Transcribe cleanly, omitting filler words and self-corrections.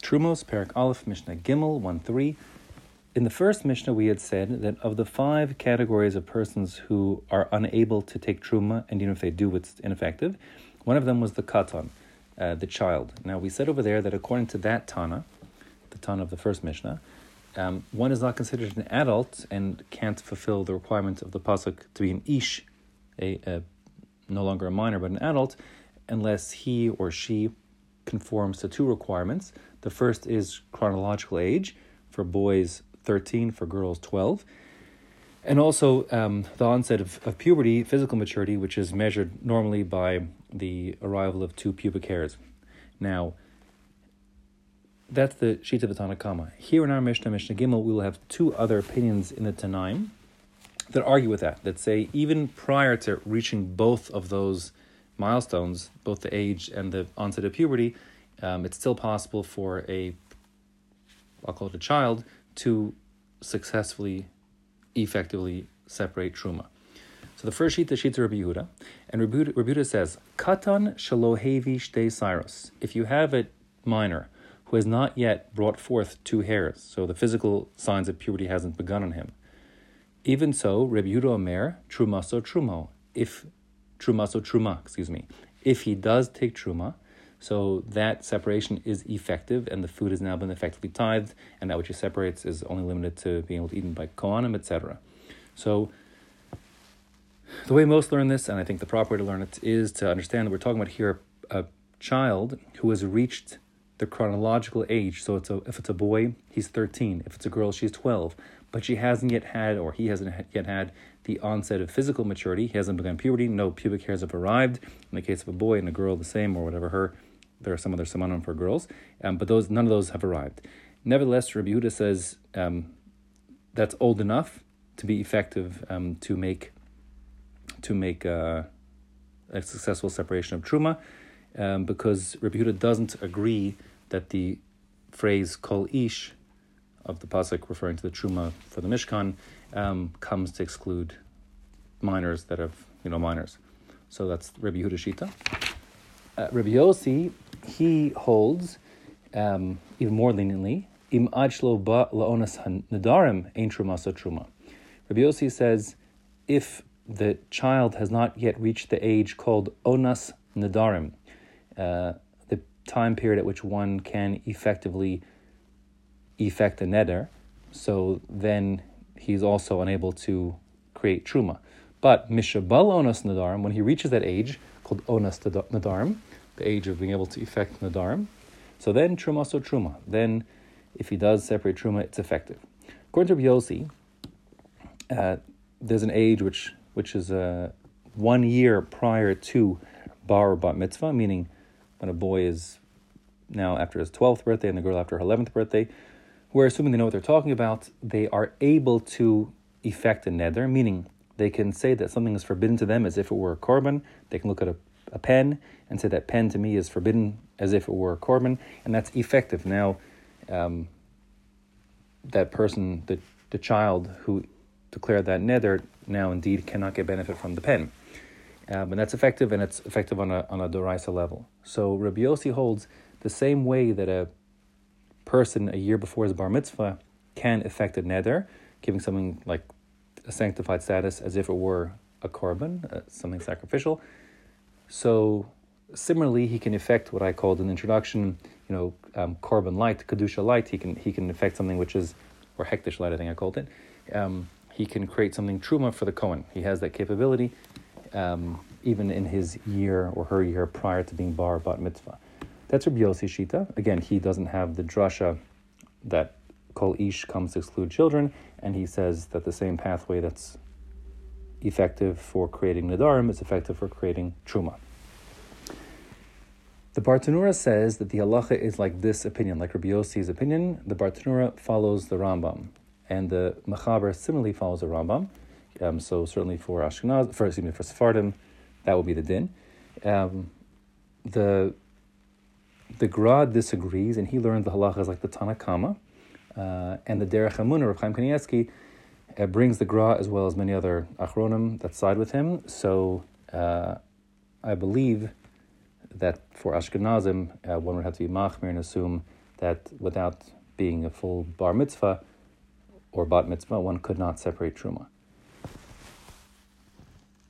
Trumos, Perak Aleph, Mishnah Gimel 1-3. In the first Mishnah, we had said that of the 5 categories of persons who are unable to take Truma, and even if they do, it's ineffective, one of them was the Katan, the child. Now, we said over there that according to that Tana, the Tana of the first Mishnah, one is not considered an adult and can't fulfill the requirement of the pasuk to be an ish, no longer a minor but an adult, unless he or she conforms to 2 requirements. The first is chronological age, for boys 13, for girls 12, and also the onset of puberty, physical maturity, which is measured normally by the arrival of 2 pubic hairs. Now, that's the sheet of the Tanna Kama. Here in our Mishnah Gimel, we will have 2 other opinions in the Tanaim that argue with that say even prior to reaching both of those milestones, both the age and the onset of puberty, it's still possible for I'll call it a child, to successfully, effectively separate Truma. So the first sheet, the sheet of Rabbi Yehuda, and Rabbi Yehuda says, Katan shalohevi shtei sairos. If you have a minor who has not yet brought forth 2 hairs, so the physical signs of puberty hasn't begun on him, even so, Rabbi Yehuda Omer, trumaso trumo, if he does take Truma, so that separation is effective, and the food has now been effectively tithed, and that which he separates is only limited to being able to be eaten by Kohanim, etc. So, the way most learn this, and I think the proper way to learn it, is to understand that we're talking about here a child who has reached the chronological age. So if it's a boy, he's 13. If it's a girl, she's 12. But she hasn't yet had, or he hasn't yet had, the onset of physical maturity. He hasn't begun puberty. No pubic hairs have arrived. In the case of a boy and a girl, the same, or whatever there are some other simonim for girls. But none of those have arrived. Nevertheless, Rabbi Yehuda says that's old enough to be effective to make a successful separation of Truma, because Rabbi Yehuda doesn't agree that the phrase Kol Ish of the pasuk referring to the Truma for the Mishkan comes to exclude minors that have, minors. So that's Rabbi Yehuda Shita. Rabbi Yossi, he holds even more leniently, Im Ajlo ba laonas nadarim ein truma so truma. Rabbi Yossi says if the child has not yet reached the age called onas nadarim, the time period at which one can effectively effect a neder, so then he's also unable to create truma. But mishabal onas nadarim, when he reaches that age called onas nadarim, the age of being able to effect nadarim, so then truma so truma. Then, if he does separate truma, it's effective. According to Rabbi Yossi, there's an age which is 1 year prior to bar or bat mitzvah, meaning when a boy is now after his 12th birthday and the girl after her 11th birthday, where, assuming they know what they're talking about, they are able to effect a neder, meaning they can say that something is forbidden to them as if it were a korban. They can look at a pen and say that pen to me is forbidden as if it were a korban, and that's effective. Now, that person, the child who declared that neder, now indeed cannot get benefit from the pen. And that's effective, and it's effective on a doraisa level. So Rabbi Yossi holds the same way that a person a year before his bar mitzvah can effect a neder, giving something like a sanctified status as if it were a korban, something sacrificial. So similarly, he can effect what I called in the introduction, korban light, kedusha light. He can effect something which is, or hektish light, I think I called it. He can create something truma for the Kohen. He has that capability, even in his year or her year prior to being bar bat mitzvah. That's Rabbi Yossi Shita. Again, he doesn't have the drasha that Kol Ish comes to exclude children, and he says that the same pathway that's effective for creating nadarim is effective for creating truma. The Bartanura says that the halacha is like this opinion, like Rabbi Yossi's opinion. The Bartanura follows the Rambam, and the Mechaber similarly follows the Rambam. So certainly for for Sephardim, that will be the din. The Gra disagrees, and he learned the halacha is like the Tanna Kama, and the Derech Hamunah of Chaim Kanievsky brings the Gra as well as many other Achronim that side with him. So I believe that for Ashkenazim, one would have to be machmir and assume that without being a full bar mitzvah or bat mitzvah, one could not separate truma.